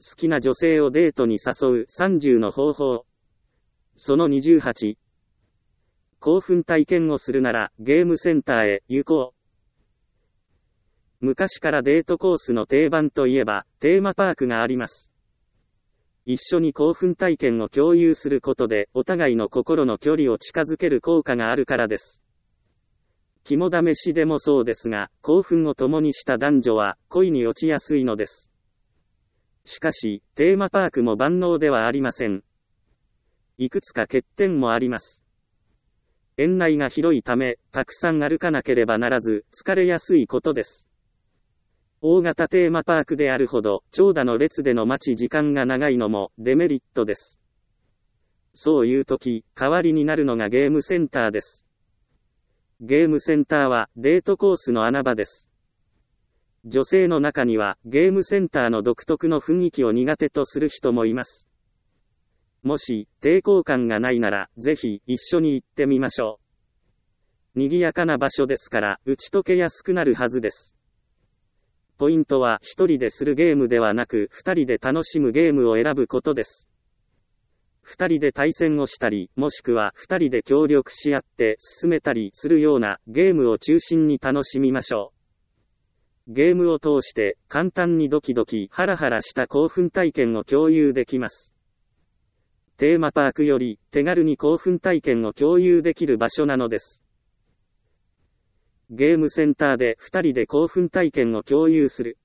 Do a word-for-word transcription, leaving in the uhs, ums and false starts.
好きな女性をデートに誘うさんじゅうの方法。そのにじゅうはち。興奮体験をするならゲームセンターへ行こう。昔からデートコースの定番といえばテーマパークがあります。一緒に興奮体験を共有することでお互いの心の距離を近づける効果があるからです。肝試しでもそうですが、興奮を共にした男女は恋に落ちやすいのです。しかし、テーマパークも万能ではありません。いくつか欠点もあります。園内が広いため、たくさん歩かなければならず、疲れやすいことです。大型テーマパークであるほど、長蛇の列での待ち時間が長いのもデメリットです。そういう時、代わりになるのがゲームセンターです。ゲームセンターはデートコースの穴場です。女性の中にはゲームセンターの独特の雰囲気を苦手とする人もいます。もし抵抗感がないならぜひ一緒に行ってみましょう。賑やかな場所ですから打ち解けやすくなるはずです。ポイントは一人でするゲームではなく二人で楽しむゲームを選ぶことです。二人で対戦をしたり、もしくは二人で協力し合って進めたりするようなゲームを中心に楽しみましょう。ゲームを通して簡単にドキドキハラハラした興奮体験を共有できます。テーマパークより手軽に興奮体験を共有できる場所なのです。ゲームセンターで二人で興奮体験を共有する。